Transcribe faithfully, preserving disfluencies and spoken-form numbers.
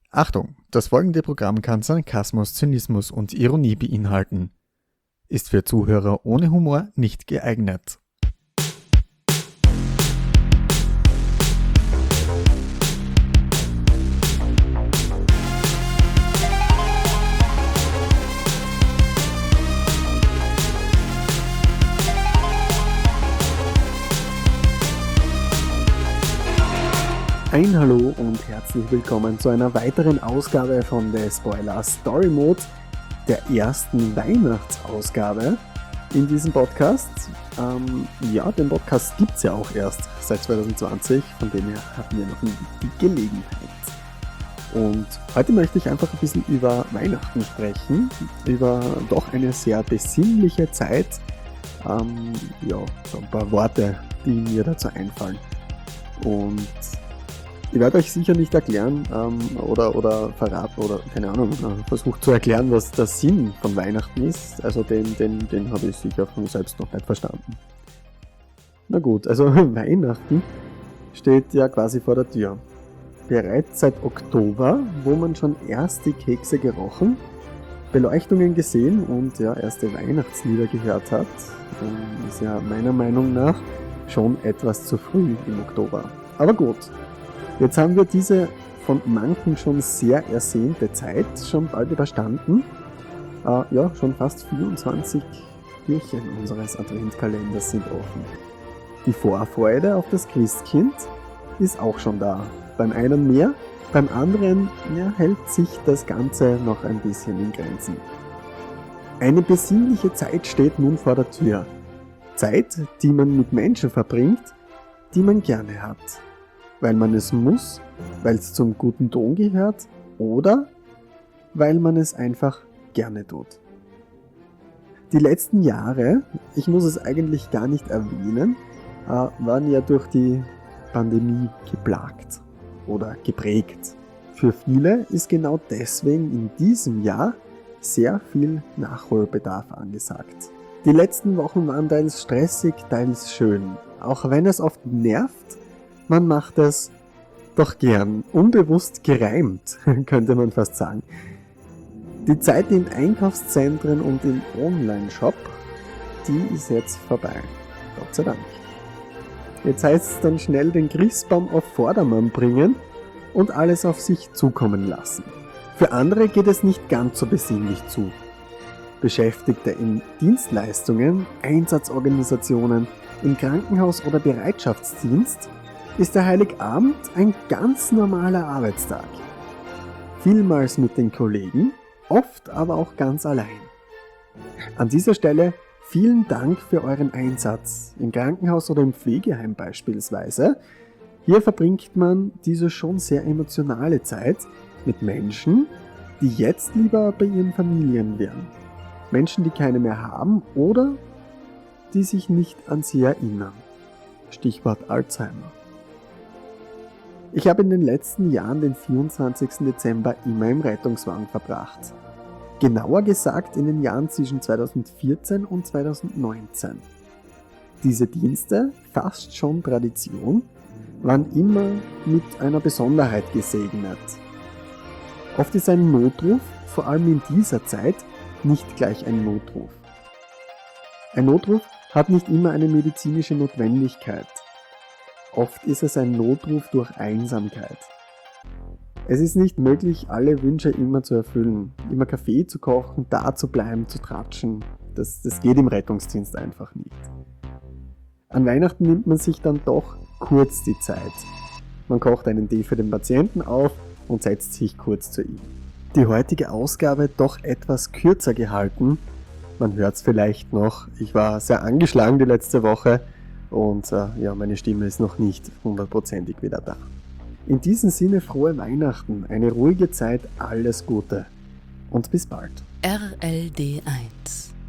Achtung, das folgende Programm kann Sarkasmus, Zynismus und Ironie beinhalten. Ist für Zuhörer ohne Humor nicht geeignet. Ein Hallo und herzlich willkommen zu einer weiteren Ausgabe von The Spoiler Story Mode, der ersten Weihnachtsausgabe in diesem Podcast. Ähm, ja, den Podcast gibt es ja auch erst seit zwanzig zwanzig, von dem her hatten wir noch nie die Gelegenheit. Und heute möchte ich einfach ein bisschen über Weihnachten sprechen, über doch eine sehr besinnliche Zeit. Ähm, ja, so ein paar Worte, die mir dazu einfallen. Und ich werde euch sicher nicht erklären ähm, oder, oder verraten oder, keine Ahnung, äh, versucht zu erklären, was der Sinn von Weihnachten ist. Also den, den, den habe ich sicher von selbst noch nicht verstanden. Na gut, also Weihnachten steht ja quasi vor der Tür. Bereits seit Oktober, wo man schon erste Kekse gerochen, Beleuchtungen gesehen und ja, erste Weihnachtslieder gehört hat, ähm, ist ja meiner Meinung nach schon etwas zu früh im Oktober. Aber gut. Jetzt haben wir diese von manchen schon sehr ersehnte Zeit schon bald überstanden. Äh, ja, schon fast vierundzwanzig Türchen unseres Adventkalenders sind offen. Die Vorfreude auf das Christkind ist auch schon da. Beim einen mehr, beim anderen ja, hält sich das Ganze noch ein bisschen in Grenzen. Eine besinnliche Zeit steht nun vor der Tür. Zeit, die man mit Menschen verbringt, die man gerne hat. Weil man es muss, weil es zum guten Ton gehört oder weil man es einfach gerne tut. Die letzten Jahre, ich muss es eigentlich gar nicht erwähnen, waren ja durch die Pandemie geplagt oder geprägt. Für viele ist genau deswegen in diesem Jahr sehr viel Nachholbedarf angesagt. Die letzten Wochen waren teils stressig, teils schön, auch wenn es oft nervt. Man macht es doch gern, unbewusst gereimt, könnte man fast sagen. Die Zeit in Einkaufszentren und im Online-Shop, die ist jetzt vorbei. Gott sei Dank. Jetzt heißt es dann schnell den Christbaum auf Vordermann bringen und alles auf sich zukommen lassen. Für andere geht es nicht ganz so besinnlich zu. Beschäftigte in Dienstleistungen, Einsatzorganisationen, im Krankenhaus oder Bereitschaftsdienst ist der Heiligabend ein ganz normaler Arbeitstag. Vielmals mit den Kollegen, oft aber auch ganz allein. An dieser Stelle vielen Dank für euren Einsatz, im Krankenhaus oder im Pflegeheim beispielsweise. Hier verbringt man diese schon sehr emotionale Zeit mit Menschen, die jetzt lieber bei ihren Familien wären. Menschen, die keine mehr haben oder die sich nicht an sie erinnern. Stichwort Alzheimer. Ich habe in den letzten Jahren den vierundzwanzigsten Dezember immer im Rettungswagen verbracht. Genauer gesagt in den Jahren zwischen zweitausendvierzehn und zweitausendneunzehn. Diese Dienste, fast schon Tradition, waren immer mit einer Besonderheit gesegnet. Oft ist ein Notruf, vor allem in dieser Zeit, nicht gleich ein Notruf. Ein Notruf hat nicht immer eine medizinische Notwendigkeit. Oft ist es ein Notruf durch Einsamkeit. Es ist nicht möglich, alle Wünsche immer zu erfüllen. Immer Kaffee zu kochen, da zu bleiben, zu tratschen. Das, das geht im Rettungsdienst einfach nicht. An Weihnachten nimmt man sich dann doch kurz die Zeit. Man kocht einen Tee für den Patienten auf und setzt sich kurz zu ihm. Die heutige Ausgabe doch etwas kürzer gehalten. Man hört es vielleicht noch. Ich war sehr angeschlagen die letzte Woche. Und äh, ja, meine Stimme ist noch nicht hundertprozentig wieder da. In diesem Sinne frohe Weihnachten, eine ruhige Zeit, alles Gute und bis bald. R L D eins